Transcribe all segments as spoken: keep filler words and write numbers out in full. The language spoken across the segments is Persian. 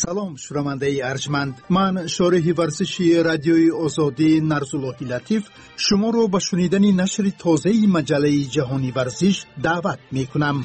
سلام شنونده ارجمند، من شارح ورزشی رادیوی آزادی نرسولاه لطیف شما رو به شنیدن نشر تازه مجله جهانی ورزش دعوت می کنم.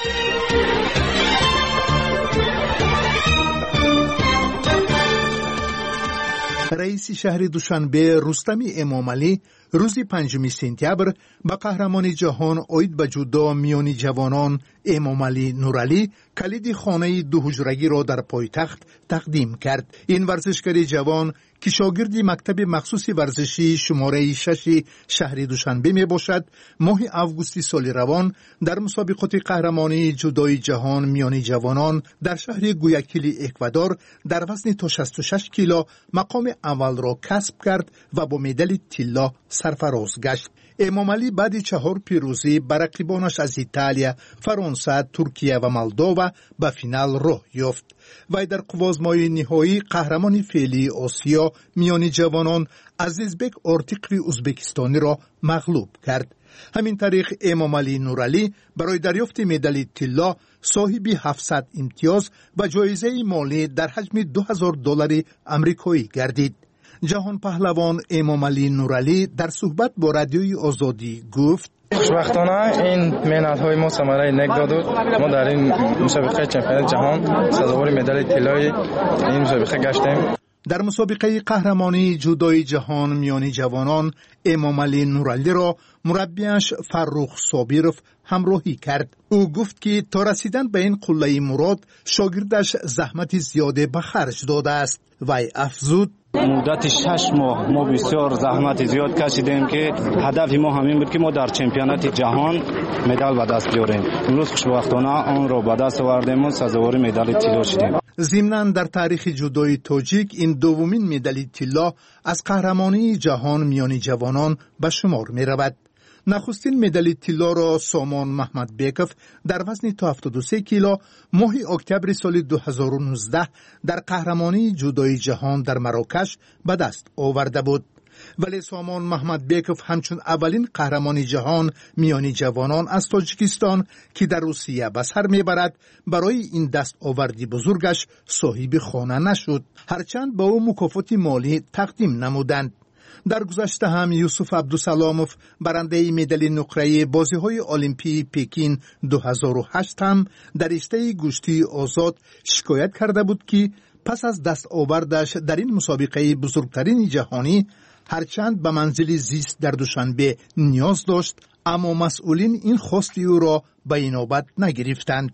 رئیس شهر دوشنبه رستم امامعلی روز پنجم سپتامبر به قهرمان جهان اوید به جودو میانی جوانان امامعلی نورعلی کلید خانه دو حجرگی را در پایتخت تقدیم کرد. این ورزشکار جوان که شاگرد مکتب مخصوص ورزشی شماره شش شهر دوشنبه می باشد، ماه آگوست سال روان در مسابقات قهرمانی جودوی جهان میانی جوانان در شهر گویاکیلی اکوادور در وزن تا شصت و شش کیلو مقام اول را کسب کرد و با مدال طلا سرفراز گشت. امامعلی بعد چهار پیروزی بر رقیبانش از ایتالیا، فرانسه، ترکیه و مولدووا به فینال راه یافت. وی در قوازمای نهایی قهرمان فعلی آسیا میانی جوانان عزیزبک آرتیقوی ازبکستانی را مغلوب کرد. همین طریق امامعلی نورعلی برای دریافت مدال طلا صاحب هفتصد امتیاز و جایزه مالی در حجم دو هزار دلار آمریکایی گردید. جهان پهلوان امامعلی نورعلی در صحبت با رادیوی آزادی گفت: خوشبختانه این مهنت‌های ما ثمره نیک داد. ما در این مسابقه چمپیونات جهان سزاوار مدال طلای این مسابقه گشتیم. در مسابقه قهرمانی جودوی جهان میانی جوانان امامعلی نورعلی را مربیش فرخ صابرов همراهی کرد. او گفت که تا رسیدن به این قله مراد شاگردش زحمت زیاده به خرج داده است. وی افزود: مدت شش ماه ما بسیار زحمت زیاد کشیدیم که هدف ما همین بود که ما در چمپیونات جهان مدال به دست بیاریم. امروز خوشبختانه آن را به دست آوردیم و سزاوار مدال طلا شدیم. ضمناً در تاریخ جودوی تاجیک این دومین مدال طلا از قهرمانی جهان میانی جوانان به شمار می رود. نخستین مدال طلا را سامان محمدبکov در وزن تا هفتاد و سه کیلو ماه اکتبر سال دو هزار و نوزده در قهرمانی جودوی جهان در مراکش به دست آورده بود. ولی سامان محمدبکov همچون اولین قهرمانی جهان میانی جوانان از تاجیکستان که در روسیه به سر میبرد برای این دست آوردی بزرگش صاحب خانه نشد، هرچند به او مکافات مالی تقدیم نمودند. در گذشته هم یوسف عبدالسلاموف برنده مدال نقره بازی‌های المپی پکین دو هزار و هشت هم در رشته گوشتی آزاد شکایت کرده بود که پس از دست آوردش در این مسابقه بزرگترین جهانی هرچند به منزل زیست در دوشنبه نیاز داشت، اما مسئولین این خواست او را به اینابت نگرفتند.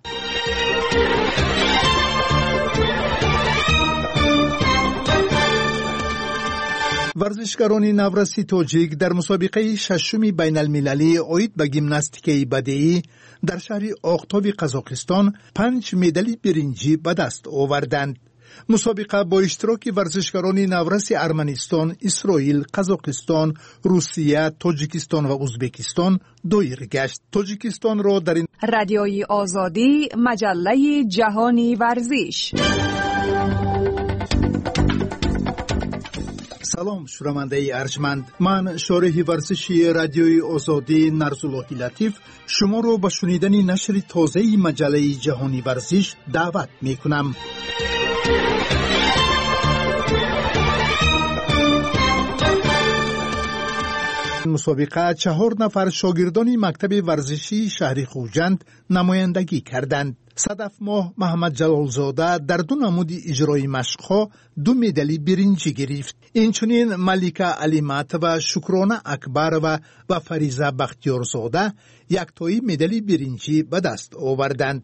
ورزشکاران نورسی تاجیک در مسابقه ششم بین المللی اوید به گیمناستیک بدیعی در شهر آختاب قزاقستان پنج مدال برنجی به دست آوردند. مسابقه با اشتراک ورزشکاران نورس ارمنستان، اسرائیل، قزاقستان، روسیه، تاجیکستان و ازبکستان دایر گشت. تاجیکستان را در این رادیوی آزادی مجله جهانی ورزش. سلام شنونده ارجمند، من شارح ورزشی رادیوی آزادی نرسولاه لطیف شما رو به شنیدن نشر تازه مجله جهانی ورزش دعوت می کنم. مسابقه چهار نفر شاگردان مکتب ورزشی شهر خوجند نمایندگی کردند. صدف ماه محمد جلالزاده در دو نمود اجرای مشق‌ها دو مدال برنجی گرفت. اینچنین ملیکه علیمت و شکرانه اکبر و و فریزه بختیارزاده یک تایی مدال برنجی به دست آوردند.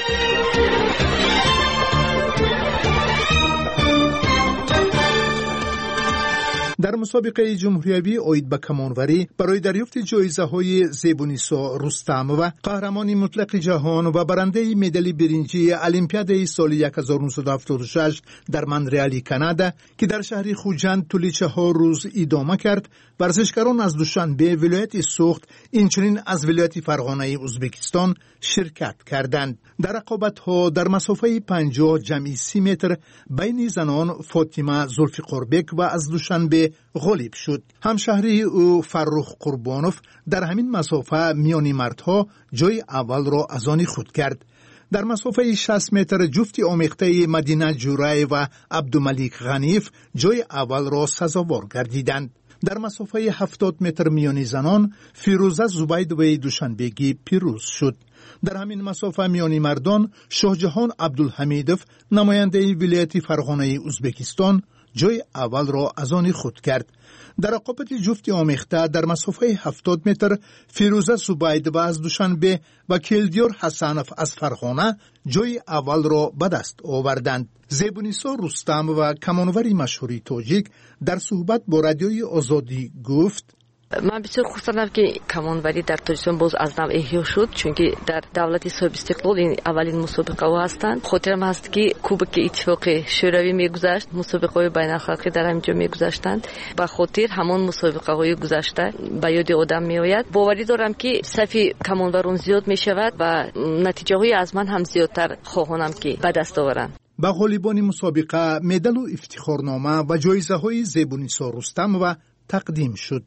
در مسابقه جمهوریوی اوید به کمانوری برای دریافت جایزه های زیبونیسا رستم و قهرمان مطلق جهان و برنده مدال برنجی المپیاد سال هزار و نهصد و هفتاد و شش در مونترال کانادا که در شهر خوجند طول چهار روز ادامه کرد، ورزشکاران از دوشنبه ولایت سوخت اینچنین از ولایت فرغانه ازبکستان شرکت کردند. در رقابت‌ها در مسافه پنجاه جمعی سی متر بین زنان فاطمه زلفقاربک و از دوشنبه غالب شد. همشهری او فرخ قربانوف در همین مسافه میانی مردها جای اول را از آن خود کرد. در مسافه شصت متر جفت آمیخته مدینه جورای و عبدالملیک غنیف جای اول را سزاوار گردیدند. در مسافه هفتاد متر میانی زنان فیروزه زبیدوی دوشنبگی پیروز شد. در همین مسافه میانی مردان شاهجهان عبدالحمیدوف نماینده ولایت فرغانه ازبکستان جای اول را از آن خود کرد. در رقابت جفت آمیخته در مسافه هفتاد متر فیروزه زبیدوی از دوشنبه و کلدیار حسنوف از فرغانه جای اول را به دست آوردند. زیبونیسا رستم و کمانوری مشهوری تاجیک در صحبت با رادیوی آزادی گفت: من بسیار خوشحالم که کمانوری در تاجیکستان باز از نو احیا شد، چون که در دولت صاحب استقلال این اولین مسابقه ها هستند. خاطرم هست که کوبک اتفاق شوروی میگذشت، مسابقه های بین الخلقی در همینجا میگذشتند. به خاطر همان مسابقه های گذشته به یاد آدم میآید. باوری دارم که صف کمانوران زیاد میشود و نتیجه های از من هم زیادتر خواهانم که به دست آورند. به غالیبان مسابقه مدال و افتخارنامه و جایزه های زیبونیسا رستم و تقدیم شد.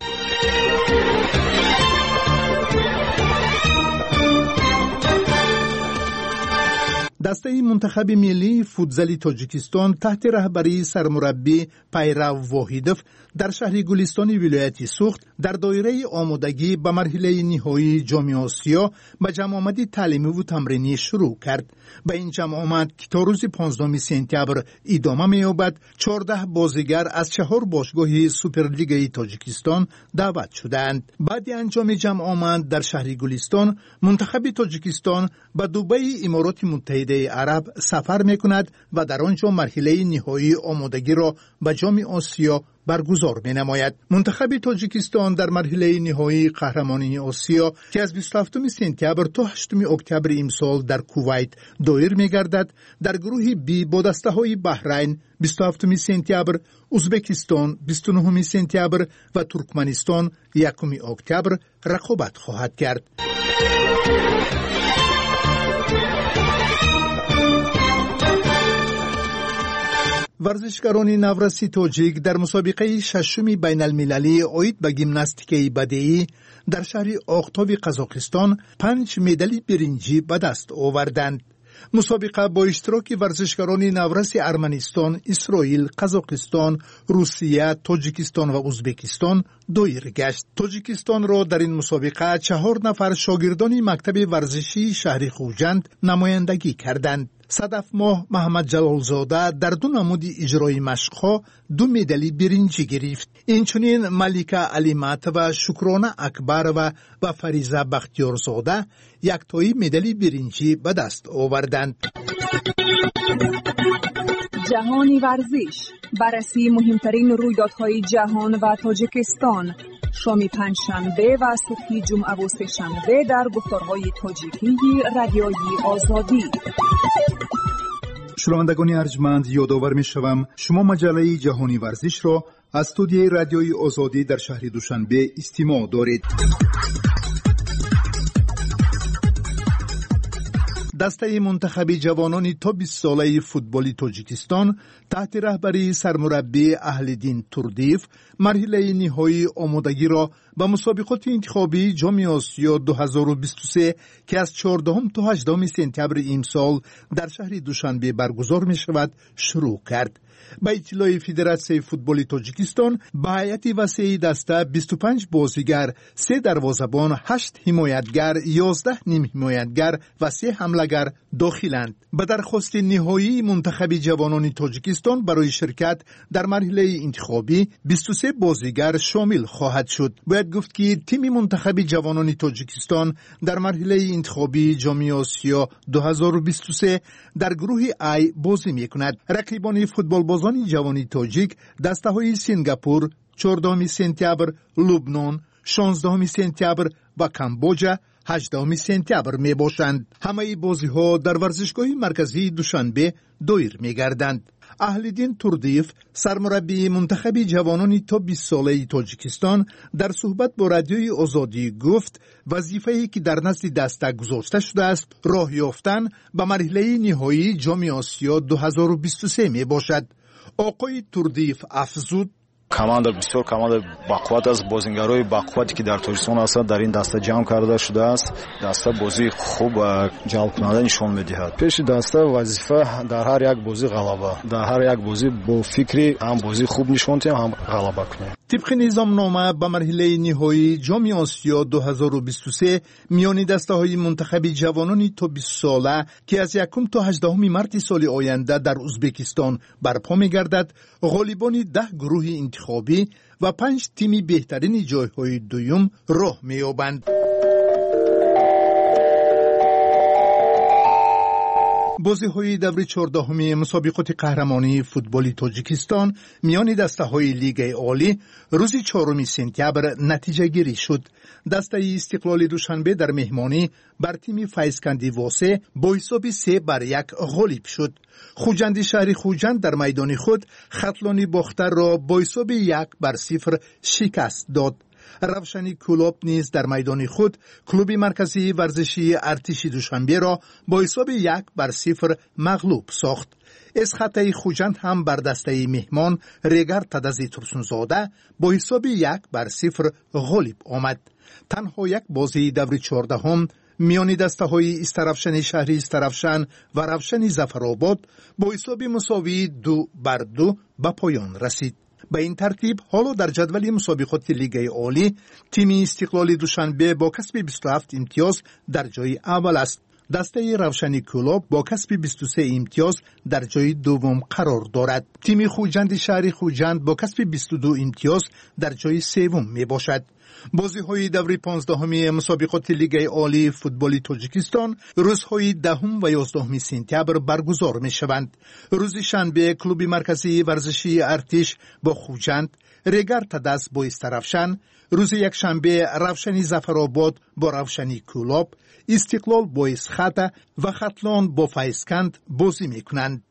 دسته منتخب ملی فوتزال تاجیکستان تحت رهبری سرمربی پیرو واحدوف در شهر گلستان ولایت سوخت در دایره آمادگی به مرحله نهایی جام آسیا به جمع آمدی تعلیمی و تمرینی شروع کرد. به این جمع آمد که تا روز پانزدهم سپتامبر ادامه می‌یابد چهارده بازیگر از چهار باشگاه سوپرلیگ تاجیکستان دعوت شدند. بعد انجام جمع آمد در شهر گلستان منتخب تاجیکستان به دبی امارات متحده عرب سفر می‌کند و در آنجا مرحله نهایی آمادگی را به جام آسیا برگزار می‌نماید. منتخب تاجیکستان در مرحله نهایی قهرمانی آسیا که از بیست و هفتم سپتامبر تا هشتم اکتبر امسال در کویت دایر می‌گردد در گروه بی با دسته‌های بحرین بیست و هفتم سپتامبر، ازبکستان بیست و نهم سپتامبر و ترکمنستان یکم اکتبر رقابت خواهد کرد. ورزشکاران نورسی تاجیک در مسابقه ششم بین المللی عاید به گیمناستیک بدیعی در شهر آختاب قزاقستان پنج مدال برنجی به دست آوردند. مسابقه با اشتراک ورزشکاران نورس ارمنستان، اسرائیل، قزاقستان، روسیه، تاجیکستان و ازبکستان دایر گشت. تاجیکستان را در این مسابقه چهار نفر شاگردان مکتب ورزشی شهر خوجند نمایندگی کردند. صدف ماه محمد جلالزاده در دو نمود اجرای مشق‌ها دو مدال برنجی گرفت. اینچنین ملیکه علیمت و شکرانه اکبر و و فریزه بختیارزاده یک تایی مدال برنجی به دست آوردند. جهانی ورزش، بررسی مهمترین رویدادهای جهان و تاجیکستان، شام پنجشنبه و صبح جمعه و سه‌شنبه در گفتارهای تاجیکی رادیوی آزادی. شنوندگان ارجمند، یادآور می‌شوم شما مجله جهانی ورزش را از استودیوی رادیوی آزادی در شهر دوشنبه استماع دارید. دسته منتخب جوانان تا بیست ساله فوتبال تاجیکستان تحت رهبری سرمربی اهلدین توردیف مرحله نهایی آمادگی را به مسابقات انتخابی جام آسیا دو هزار و بیست و سه که از چهاردهم تا هجدهم سپتامبر امسال در شهر دوشنبه برگزار می شود شروع کرد. به اطلاع فدراسیون فوتبال تاجیکستان به هیئت وسیع دسته بیست و پنج بازیگر، سه دروازه‌بان، هشت حمایتگر، یازده نیم حمایتگر و سه حمله‌گر داخلند. به درخواست نهایی منتخب جوانان تاجیکستان برای شرکت در مرحله انتخابی بیست و سه بازیگر شامل خواهد شد. باید گفت که تیم منتخب جوانان تاجیکستان در مرحله انتخابی جام آسیا دو هزار و بیست و سه در گروه ای بازی می‌کند. رقیبان فوتبال بازان جوانی تاجیک دسته‌های سنگاپور، چهاردهم سپتامبر، لبنان، شانزدهم سپتامبر و کامبوجا هجدهم سپتامبر می باشند. همه بازی‌ها در ورزشگاه مرکزی دوشنبه دایر می‌گردند. اهلدین توردیف سرمربی منتخب جوانان تا بیست ساله تاجیکستان در صحبت با رادیوی آزادی گفت وظیفه‌ای که در نزد دسته گذاشته شده است راه یافتن به مرحله نهایی جام آسیا دو هزار و بیست و سه می باشد. آقای توردیف افزود: команда бисёр команда бақувват аст. бозингарои бақуввате ки дар тоҷикистон ҳастанд дар ин даста ҷамъ карда шудааст. даста бозии хуб ҷалбкунанда нишон медиҳад. пеши даста вазифа дар ҳар як бозӣ ғалаба, дар ҳар як бозӣ бо фикри ҳам бозии хуб нишон диҳем, ҳам ғалаба кунем. طبق نظامنامه به مرحله نهایی جام آسیا دو هزار و بیست و سه میان دسته‌های منتخب جوانان تا بیست ساله که از یکم تا هجدهم مارس سال آینده در ازبکستان برپا می‌گردد، غالبان ده گروه انتخابی و پنج تیم بهترین جایهای دوم راه می‌یابند. بازی‌های دور چهاردهم مسابقات قهرمانی فوتبال تاجیکستان میان دسته‌های لیگ عالی روز چهارم سپتامبر نتیجه گیری شد. دسته استقلال دوشنبه در مهمانی بر تیم فیضکندی واسه با حساب سه بر یک غالب شد. خوجند شهری خوجند در میدان خود خطلانی باختر را با حساب یک بر صفر شکست داد. روشنی کلوب نیز در میدان خود کلوب مرکزی ورزشی ارتش دوشنبه را با حساب یک بر صفر مغلوب ساخت. اسخطه خوجند هم بر دسته مهمان ریگر تدزی ترسونزاده با حساب یک بر صفر غالب آمد. تنها یک بازی دور چهاردهم میان دسته های استرفشن شهری استرفشن و روشن ظفرآباد با حساب مساوی دو بر دو به پایان رسید. به این ترتیب حالا در جدول مسابقات لیگ عالی تیم استقلال دوشنبه با کسب بیست و هفت امتیاز در جای اول است. دسته روشنی کلوب با کسب بیست و سه امتیاز در جای دوم قرار دارد. تیم خوجند شهری خوجند با کسب بیست و دو امتیاز در جای سوم می باشد. بازی‌های دور پانزدهم مسابقات لیگ عالی فوتبال تاجیکستان روزهای دهم و یازدهم سپتامبر برگزار می‌شوند. روز شنبه کلوب مرکزی ورزشی ارتش با خوجند، ریگر تدز با استرفشن، روز یکشنبه روشنی ظفرآباد با روشنی کلوب، استقلال با اسخطه و خطلان با فیضکند بازی می‌کنند.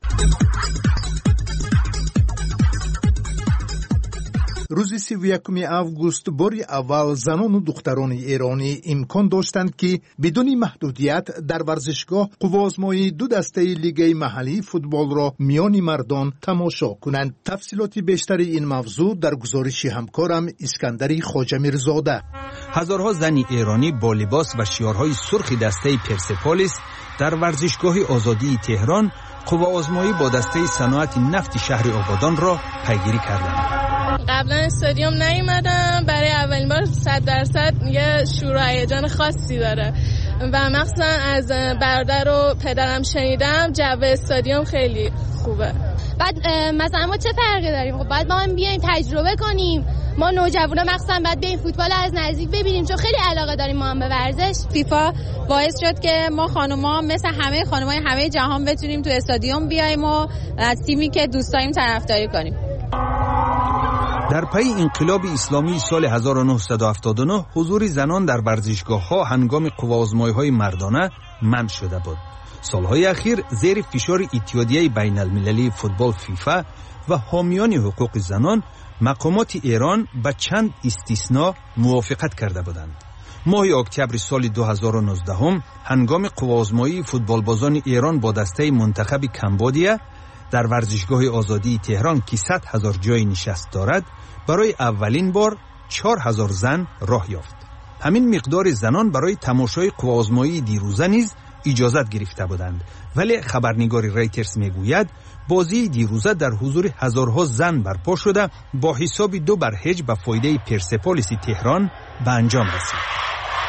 روز سی و یکم август باری اول زنان و دختران ایرانی امکان داشتند که بدون محدودیت در ورزشگاه قوازمایی دو دسته لیگ محلی فوتبال را میان مردان تماشا کنند. تفصیلات بیشتر این موضوع در گزارش همکارم اسکندری خواجه‌میرزاده. هزارها زن ایرانی با لباس و شیارهای سرخ دسته پرسپولیس در ورزشگاه آزادی تهران قوازمایی با دسته صنعت نفت شهر آبادان را پیگیری کردند. قبلا استادیوم نیومدم، برای اولین بار صد درصد یه شور و هیجان خاصی داره و مخصوصا از برادر و پدرم شنیدم جو استادیوم خیلی خوبه. بعد مثلا ما چه فرقی داریم؟ خب بعد ما هم بیایم تجربه کنیم. ما نوجوانا مخصوصا بعد بیایم فوتبال از نزدیک ببینیم چون خیلی علاقه داریم ما هم به ورزش. فیفا باعث شد که ما خانوما مثل همه خانمای همه جهان بتونیم تو استادیوم بیایم و از تیمی که دوست داریم طرفداری کنیم. در پی انقلاب اسلامی سال هزار و نهصد و هفتاد و نه حضور زنان در ورزشگاه‌ها هنگام قوازمایی‌های مردانه منع شده بود. سالهای اخیر زیر فشار اتحادیه بین المللی فوتبال فیفا و حامیان حقوق زنان مقامات ایران به چند استثناء موافقت کرده بودند. ماه اکتبر سال دو هزار و نوزده هم هنگام قوازمایی فوتبالبازان ایران با دسته منتخب کمبودیا در ورزشگاه آزادی تهران که صد هزار جای نشست دارد برای اولین بار چهار هزار زن راه یافت. همین مقدار زنان برای تماشای قوازمایی دیروزه نیز اجازت گرفته بودند، ولی خبرنگار رایترز میگوید بازی دیروزه در حضور هزارها زن برپا شده با حساب دو بر هیچ به فایده پرسپولیس تهران به انجام رسید.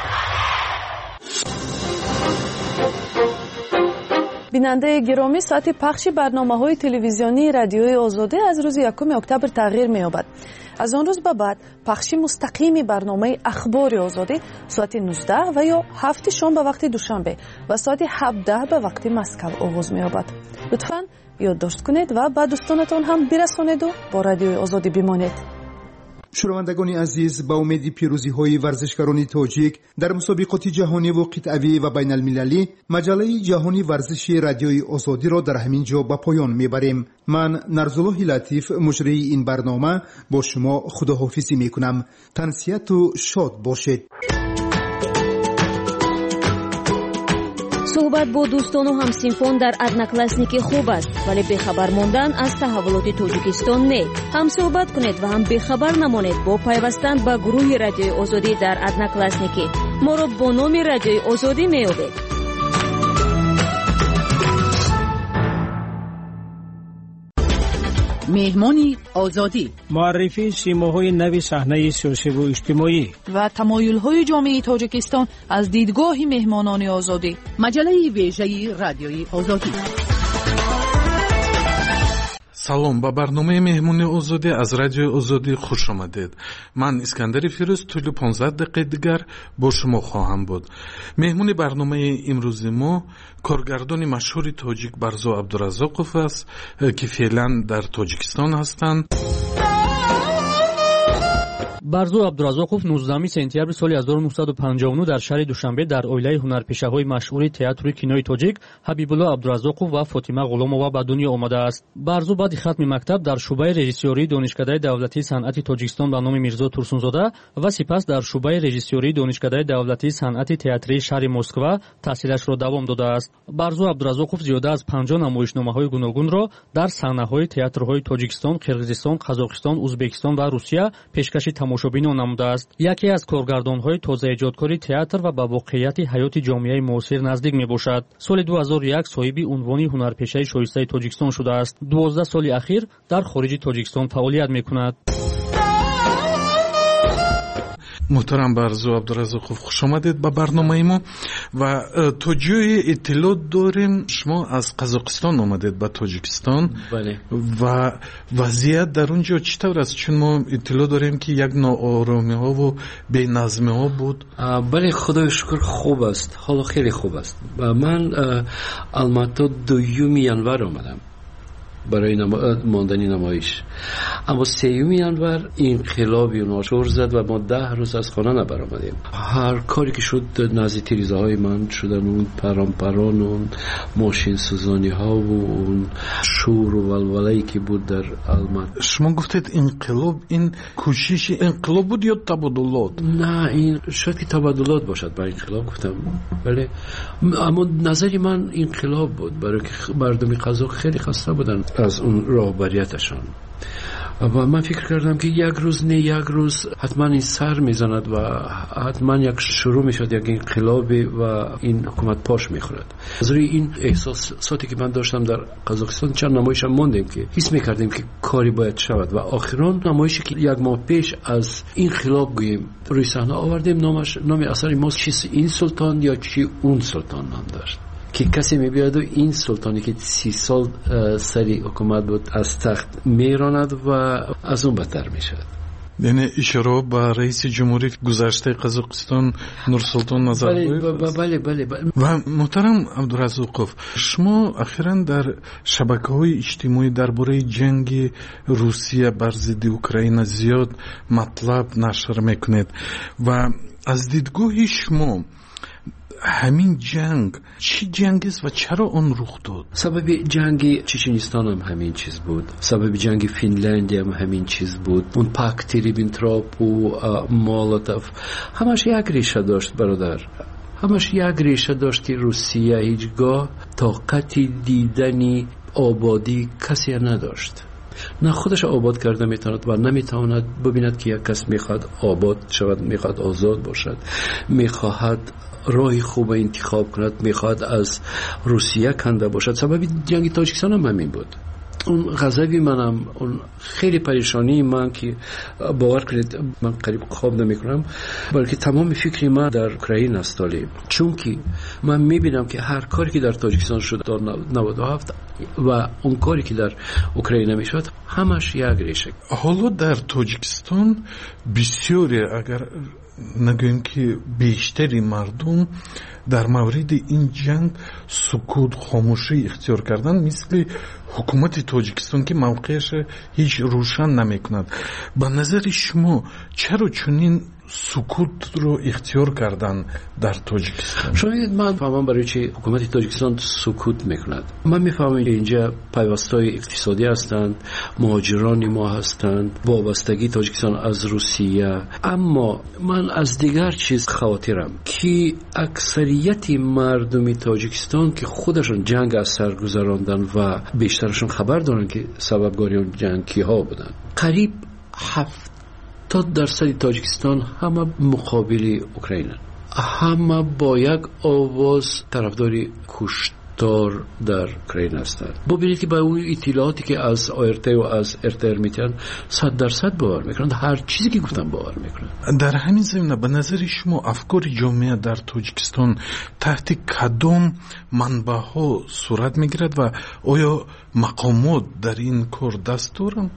بیننده گرامی، ساعت پخش برنامه‌های تلویزیونی رادیوی آزادی از روز یکم اکتبر تغییر می‌یابد. از آن روز به بعد پخش مستقیم برنامه اخبار آزادی ساعت نوزده و یا هفت شام به وقت دوشنبه و ساعت هفده به وقت مسکو آغاز می‌یابد. لطفاً یادداشت کنید و به دوستانتان هم برسانید و با رادیوی آزادی بمانید. شنوندگان عزیز، با امید پیروزی های ورزشکاران تاجیک در مسابقات جهانی و قطعی و بین المللی، مجله جهانی ورزشی رادیوی آزادی را در همین جا به پایان میبریم. من نرزالله لطیف مجری این برنامه با شما خداحافظی میکنم. تنسیت و شاد باشید. صحبت رقابت با دوستان و همسینفان در ادناکلاسنیکی خوب است، ولی بخبر ماندن از تحولات تاجیکستان نه. هم صحبت کنید و هم بخبر نمانید با پیوستن به گروه رادیوی آزادی در ادناکلاسنیکی. ما را با نام رادیوی آزادی میابید. مهمانی آزادی، معرفی سیماهای نوی صحنه سیاسی و اجتماعی و تمایل‌های جامعه تاجیکستان از دیدگاه مهمانان آزادی. مجله ویژه رادیوی آزادی. салом ба барномаи меҳмони озодӣ аз радиои озодӣ хуш омадед. ман искандари фирӯз тӯли понздаҳ дақиқаи дигар бо шумо хоҳам буд. меҳмони барномаи имрӯзи мо коргардони машҳури тоҷик Барзо Абдуразоқов аст, ки феълан дар Тоҷикистон ҳастанд. барзо абдуразоқов нуздаҳуми сентябри соли ҳазору нуҳсаду панҷоҳу нӯ дар шаҳри Душанбе дар оилаи ҳунарпешаҳои машҳури театру кинои тоҷик Ҳабибулло Абдуразоқов ва Фотима Ғуломова ба дунё омадааст. барзо баъди хатми мактаб дар шуъбаи режиссёрии донишкадаи давлатии санъати Тоҷикистон ба номи Мирзо Турсунзода ва сипас дар шуъбаи режиссёрии донишкадаи давлатии санъати театрии шаҳри Москва таҳсилашро давом додааст. барзо Абдуразоқов зиёда аз панҷоҳ намоишномаҳои гуногунро дар саҳнаҳои театрҳои Тоҷикистон, Қирғизистон, Қазоқистон, Узбекистон ва Русия пешкаши тамошобинон намудааст. яке аз коргардонҳои тозаиҷодкори театр ва ба воқеияти ҳаёти ҷомеаи муосир наздик мебошад. соли ду ҳазору як соҳиби унвони ҳунарпешаи шоистаи Тоҷикистон шудааст. дувоздаҳ соли ахир дар хориҷи Тоҷикистон фаъолият мекунад. муҳтарам Барзо Абдуразоқов, хуш омадед ба барномаи мо ва то ҷое иттилоъ дорем шумо аз Қазоқистон омадед ба Тоҷикистон. бале. ва вазъият дар он ҷо чӣ тавр аст? чун мо иттилоъ дорем ки як нооромиҳову беназмиҳо буд. бале, худои шукр хуб аст, ҳоло хеле хуб аст. ман албатта дуюми январ омадам برای ماندنی نمایش، اما سیوم ینور انقلابی ناشور زد و ما ده روز از خانه نبرآمدیم. هر کاری که شد نزدیک تیریزه‌های من شدن، اون پران پران، اون ماشین سوزانی ها و اون شور و ولوله‌ای که بود در الماط. شما گفتید انقلاب، این کوشش انقلاب بود یا تبادلات؟ نه، این شاید که تبادلات باشد. با انقلاب گفتم بله، اما نظری من انقلاب بود، برای که مردم قزاق خیلی خسته بودن از اون راهبریتشان و من فکر کردم که یک روز نه یک روز حتما این سر میزند و حتما یک شروع میشد، یک انقلابی و این حکومت پاش میخورد. از روی این احساساتی که من داشتم در قزاقستان چند نمایش هم ماندیم که حس میکردیم که کاری باید شود و آخران نمایشی که یک ماه پیش از انقلاب گوییم روی صحنه آوردیم، نامش نام اثر ما چی این سلطان یا چی اون سلطان نام داشت که کسی میبیاد و این سلطانی که سی سال سری حکومت بود از تخت میراند و از اون بدتر میشد. یعنی اشاره به رئیس جمهوری گذشته قزاقستان نورسلطان نظربایف. بله بله بله. و محترم عبدالرزاقов، شما اخیراً در شبکه‌های اجتماعی درباره جنگ روسیه بر ضد اوکراین زیاد مطلب نشر میکنید و از دیدگاه شما همین جنگ چی جنگ است و چرا آن رخ داد؟ سبب جنگ چچنیستان هم همین چیز بود، سبب جنگ فنلندی هم همین چیز بود. اون پاکت ریبنتروپ و مولوتوف همش یک ریشه داشت برادر، همش یک ریشه داشت که روسیه هیچگاه طاقت دیدنی آبادی کسی نداشت. نه خودش آباد کرده میتواند و نمیتواند ببیند که یک کس میخواد آباد شود، میخواد آزاد باشد، میخواهد راهی خوب انتخاب کند، میخواد از روسیه کنده باشد. سبب جنگ تاجیکستان هم همین بود. اون غضبی منم، اون خیلی پریشانی من که باور کنید من قریب خواب نمی کنم، بلکه تمام فکری من در اوکراین است. چون که من میبینم که هر کاری که در تاجیکستان شد در نود و هفت و اون کاری که در اوکراین میشد همش یک ریشه. حالا در تاجیکستان بسیاری، اگر نگویم که بیشتری مردم در مورد این جنگ سکوت خاموشی اختیار کردن، مثل حکومت تاجیکستان که موقعش هیچ روشن نمی کند. به نظر شما چرا چنین سکوت رو اختیار کردن در تاجیکستان. شما من فهمم برای چی حکومت تاجیکستان سکوت میکند. من میفهمم اینجا پیوستای اقتصادی هستند، مهاجران ما هستند، وابستگی تاجیکستان از روسیه. اما من از دیگر چیز خاطرم که اکثریت مردم تاجیکستان که خودشون جنگ از سر گذراندن و بیشترشون خبر دارن که سببگاری اون جنگ کیها بودن، قریب هفتاد درصد تاجیکستان همه مقابل اوکراین، همه با یک آواز طرفداری کشتار در اوکراین هستند. ببینید که با اون اطلاعاتی که از آرته و از ارتر میتن صد درصد باور میکنند، هر چیزی که گفتم باور میکنند. در همین زمینه به نظر شما افکار جامعه در تاجیکستان تحت کدام منبع‌ها صورت میگیرد و آیا مقامات در این کار دست دارند؟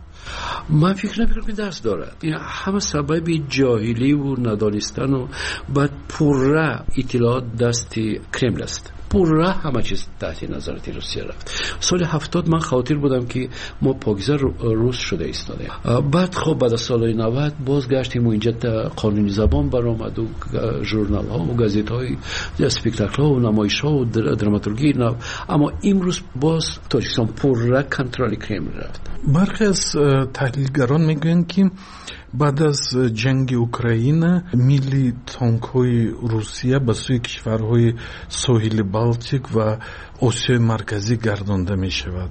من فکر نمیکنم که دست دارد. این همه سبب جاهلی و ندانستن و بعد پره اطلاعات دست کرمل است. پره همه چیز تحت نظارت روسیه رفت. سال هفتاد من خاطر بودم که ما پاکیزه روس شده ایستادیم. بعد خب بعد از سال نود باز گشتیم و اینجا قانونی زبان برآمد و ژورنال ها و گازیت های اسپکتاکل ها و نمایش ها و دراماتورگی. اما امروز باز تاجیکستان پره کنترل کرمل رفت. برخی از تحلیلگران میگویند که بعد از جنگ اوکراین میلی تانک های روسیه به سوی کشورهای ساحل بالتیک و آسیای مرکزی گردانده می شود.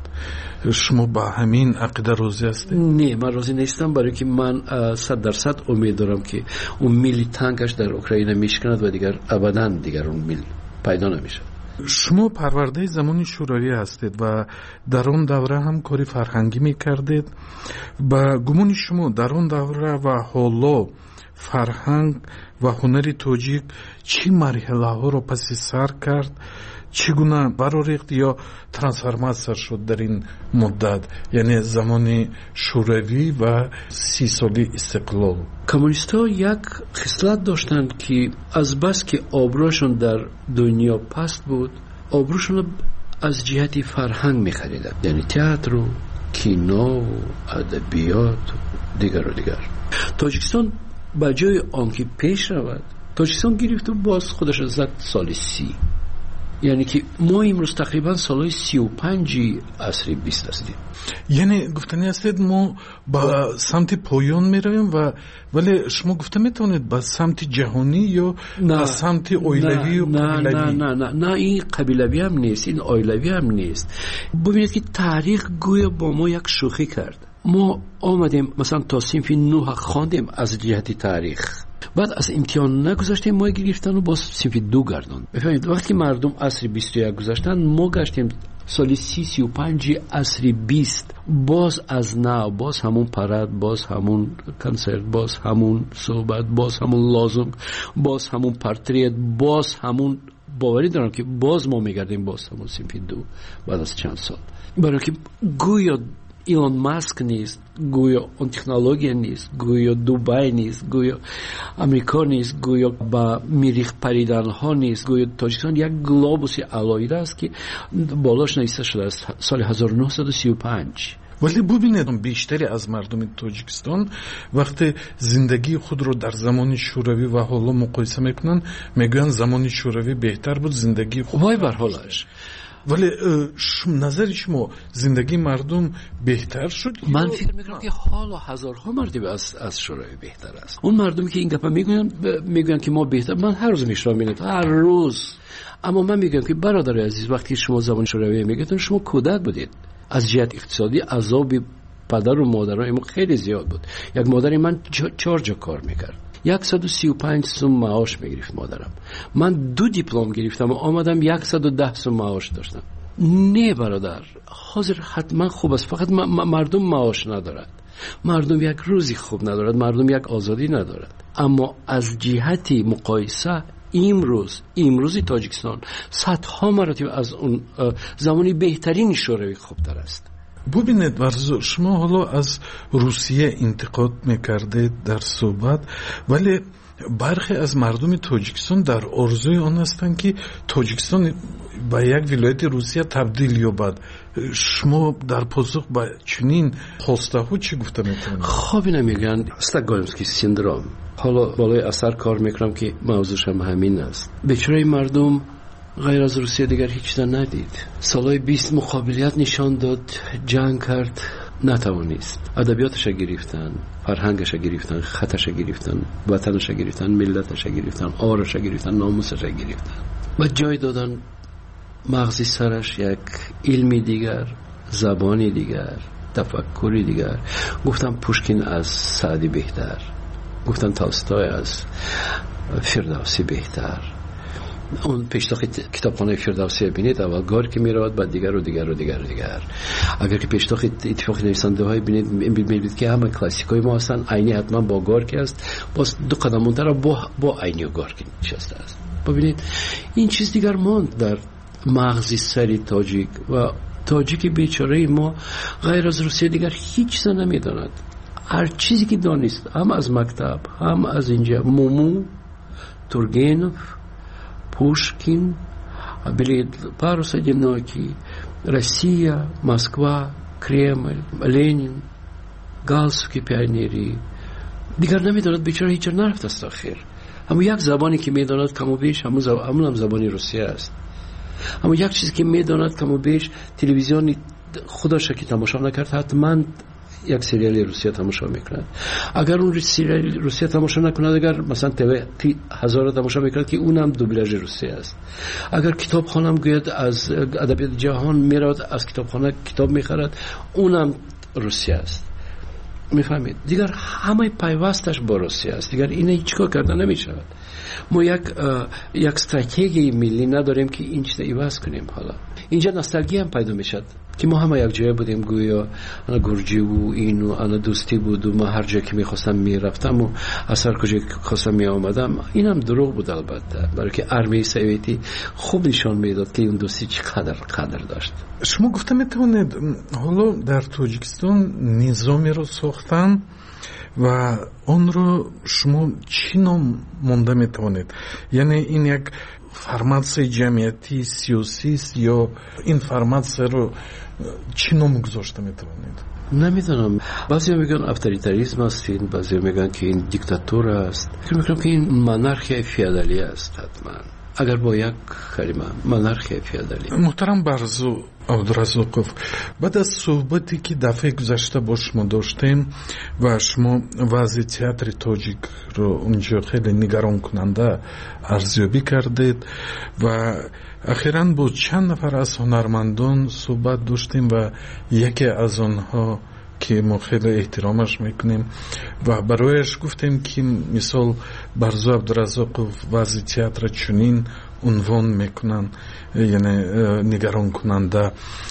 شما با همین عقیده راضی هستید؟ نه، من راضی نیستم، برای که من صد درصد امید دارم که اون میلی تانکش در اوکراین میشکند و دیگر ابدا دیگر اون میل پیدا نمیشه. شما پرورده زمان شوروی هستید و در اون دوره هم کاری فرهنگی میکردید. با گمان شما در اون دوره و حالا فرهنگ و هنر تاجیک چی مرحله ها رو پس سر کرد، چگونه براریخت یا ترانسفورماسیون شد در این مدت، یعنی زمان شوروی و سی سالی استقلال؟ کمونیست‌ها یک خصلت داشتند که از بس که آبروشون در دنیا پست بود، آبروشون از جهت فرهنگ می‌خریدند، یعنی تئاتر و کینو و ادبیات و دیگر و دیگر. تاجیکستان با جای آنکه پیش رود، تاجیکستان گرفت و باز خودش زد سال سی، یعنی که ما امروز تقریبا سالهای سی و پنجی عصر بیست هستیم. یعنی گفتنی هستید ما با سمت پایان می رویم و ولی شما گفته میتونید با سمت جهانی یا با سمت اویلوی و قبیلوی؟ نه نه نه نه این قبیلوی هم نیست، این اویلوی هم نیست. ببینید که تاریخ گویا با ما یک شوخی کرد. ما آمدیم مثلا تا صنف نه خواندیم از جهت تاریخ، بعد از امتحان نگذاشتیم ما گرفتن و باز صنف دو گردان. بفهمید وقتی مردم عصر بیست و یک گذاشتن، ما گشتیم سالی سی سی و پنج عصر بیست، باز از نه، باز همون پرد، باز همون کنسرت، باز همون صحبت، باز همون لازم، باز همون پرتریت، باز همون. باوری دارم که باز ما میگردیم باز همون صنف دو بعد از چند سال. برای که گویا ایلان ماسک نیست، گویا اون تکنولوژی نیست، گویا دوبای نیست، گویا امریکا نیست، گویا با میریخ پریدن ها نیست، گویا تاجیکستان یک گلوبوس علایده است که بالاش نایسته شده است سال هزار و نهصد و سی و پنج. ولی ببینید بیشتری از مردم تاجیکستان وقتی زندگی خود رو در زمان شوروی و حالا مقایسه میکنن میگن زمان شوروی بهتر بود، زندگی خود وای بر حالش. ولی نظر شما زندگی مردم بهتر شد؟ من فکر میکنم که حالا هزارها مرتبه از از شوروی بهتر است. اون مردمی که این گپا میگن میگن که ما بهتر، من هر روز میشنوم، هر روز. اما من میگم که برادر عزیز، وقتی شما زمان شوروی میگید شما کودک بودید. از جهت اقتصادی عذاب پدر و مادرای ما خیلی زیاد بود. یک مادر من چهار جا کار میکرد، صد و سی و پنج سوم معاش میگرفت مادرم. من دو دیپلم گرفتم و آمدم صد و ده سوم معاش داشتم. نه برادر، حاضر حتما خوب است، فقط مردم معاش ندارد، مردم یک روزی خوب ندارد، مردم یک آزادی ندارد. اما از جهت مقایسه امروز امروزی تاجیکستان صدها مراتب از اون زمانی بهترین شوروی خوبتر است. ببینید ورزو، شما حالا از روسیه انتقاد میکردید در صحبت، ولی برخی از مردم تاجیکستان در آرزوی آن هستند که تاجیکستان به یک ولایت روسیه تبدیل یابد. شما در پاسخ به چنین خواسته ها چی گفته میتونید؟ خب اینا میگن استکهلمسکی سیندروم. حالا بالای اثر کار میکنم که موضوعش هم همین است. بیچاره مردم غیر از روسیه دیگر هیچ ندید. سالهای بیست مقابلیت نشان داد، جنگ کرد، نتوانست. ادبیاتش گرفتن، فرهنگش گرفتن، خطش گرفتن، وطنش گرفتن، ملتش گرفتن، آرش گرفتن، ناموسش گرفتن و جای دادن مغزی سرش یک علمی دیگر، زبانی دیگر، تفکری دیگر. گفتم پوشکین از سعدی بهتر، گفتن تالستوی از فردوسی بهتر. اون پیشتاخ کتابخانه فردوسی بینید، اول گار که میرود، بعد دیگر و دیگر و دیگر و دیگر. اگر که پیشتاخ اتفاق نویسنده های بینید میبینید که همه کلاسیکای ما هستن، عینی حتما با گار که است، باز دو قدم مونتر با با عینی و گار که نشسته است. ببینید این چیز دیگر ماند در مغزی سری تاجیک و تاجیک بیچاره ما غیر از روسیه دیگر هیچ چیز نمیداند. هر چیزی که دانست، هم از مکتب، هم از اینجا، مومو، تورگنف، پوشکین، بلید پاروس одинокий, Россия, Москва, Кремль, Ленин, галстуки пионерии. دیگر نمیداند بیچاره هیچ جا نرفت است آخر. اما یک زبانی که میداند کم و بیش همون زب... هم زبانی روسیه است. اما یک چیزی که میداند کم و بیش تلویزیون خودش که تماشا نکرد حتما یک سریال روسیه تماشا میکند. اگر اون سریال روسیه تماشا نکند، اگر مثلا تی هزار تماشا میکند که اونم دوبلاژ روسیه است. اگر کتابخانه هم گوید از ادبیات جهان میرود، از کتابخانه کتاب میخرد، اونم روسیه است. میفهمید؟ دیگر همه پیوستش با روسیه است. دیگر اینه هیچ کار کردن نمیشود. ما یک یک استراتژی ملی نداریم که این چیز ایواز کنیم. حالا اینجا نوستالژی هم پیدا میشد که ما همه یک جای بودیم، گویا انا گرجی و این و انا دوستی بود و ما هر جا که میخواستم میرفتم و از هر کجا خواستم میآمدم. اینم دروغ بود البته، برای که ارمی سوویتی خوب نشان میداد که اون دوستی چقدر قدر داشت. شما گفته میتونید حالا در تاجیکستان نظامی رو ساختن و اون رو شما چی نام مونده میتونید؟ یعنی این یک فرمانسای جمعیتی سیاسی است یا این فرمانسای رو چی نام گذاشته میتونید؟ نمیدونم. بعضی میگن اتوریتاریسم است، بعضی میگن که این دیکتاتور است. فکر میکنم که این منارخی فیودالی است حتما. اگر با یک کلمه منارخی فیودالی. محترم برزو عبدالرزاقوف، بعد از صحبتی که دفعه گذشته با شما داشتیم و شما وضع تئاتر تاجیک رو اونجا خیلی نگران کننده ارزیابی کردید و اخیراً با چند نفر از هنرمندان صحبت داشتیم و یکی از آنها که ما خیلی احترامش میکنیم و برایش گفتیم که مثال برزو عبدالرزاقوف وضع تئاتر چنین عنوان میکنن، یعنی نگران کننده.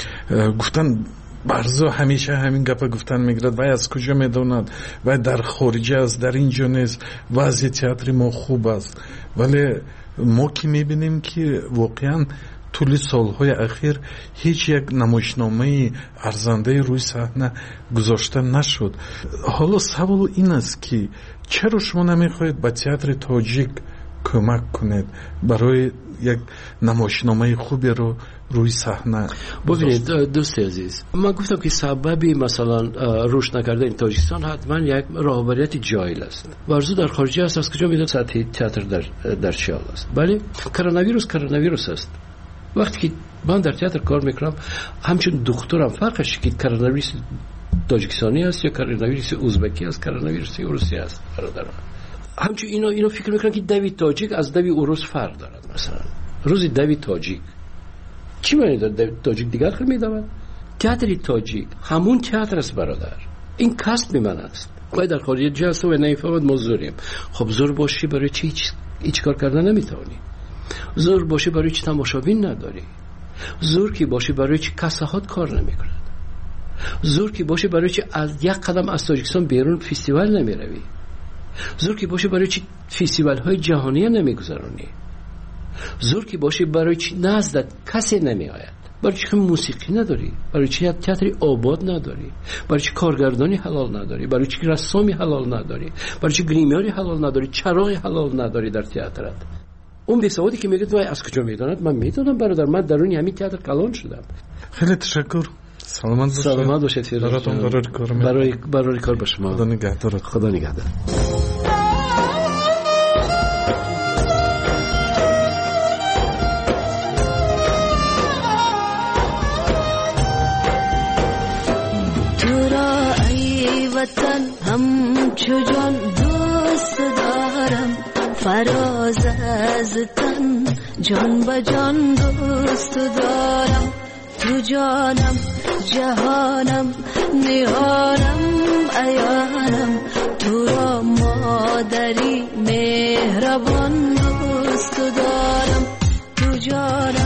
گفتن برزو همیشه همین گپا گفتن میگرد و از کجا میدوند و در خارج است، در اینجا نیست، وضع تئاتر ما خوب است. ولی ما که میبینیم که واقعا طول سالهای اخیر هیچ یک نمایشنامه ارزنده روی صحنه گذاشته نشد. حالا سوال این است که چرا شما نمیخواهید به تئاتر تاجیک کمک کنید برای یک نمایشنامه خوبی رو روی صحنه؟ ببینید دوست عزیز، من گفتم که سببی مثلا رشد نکردن تاجیکستان حتما یک رهبریت جاهل است. ورزو در خارجی است، از کجا میدونید سطح تئاتر در در چال است؟ ولی کرونا ویروس کرونا ویروس است. وقتی که من در تئاتر کار میکنم، همچون دکترم فرقش که کرونا ویروس تاجیکستانی است یا کرونا ویروس ازبکی است، کرونا ویروس روسی است. برادران همچون اینا اینا فکر میکنن که دوی تاجیک از دوی اوروس فرق دارد. مثلا روزی دوی تاجیک چی معنی داره؟ دوی تاجیک دیگر خیلی میدوند. تئاتر تاجیک همون تئاتر است برادر، این کسب من است. باید در خارج جلسه و نمیفهمد ما زوریم. خب زور باشی برای چی هیچ, هیچ کار کردن نمیتونی. زور باشی برای چی تماشابین نداری. زور کی باشی برای چی کساحات کار نمیکنند. زور کی باشی برای چی از یک قدم از تاجیکستان بیرون فستیوال نمیروی. زور کی باشی برای چی فستیوال های جهانی نمیگذرانی. زور کی باشی برای چی نزدت کسی نمی آید. برای چی موسیقی نداری؟ برای چی تئاتر آباد نداری؟ برای چی کارگردانی حلال نداری؟ برای چی رسامی حلال نداری؟ برای چی گریمیاری حلال نداری؟ چراغ حلال نداری در تئاترت؟ اون بیسوادی که میگه وای از کجا میداند؟ من میدونم برادر، من درون همین تئاتر کلان شدم. خیلی تشکر. سلامت باشید. سلامت باشید. براتون برای کار می برای برای کار به شما. خدا نگهدارت. خدا نگهدار. تو را ای وطن همچو جان دوست دارم، فراز از تن جان به جان دوست دارم. تو جانم جهانم نیارم ایانم، تو را مادری مهربان دوست دارم. تو جانم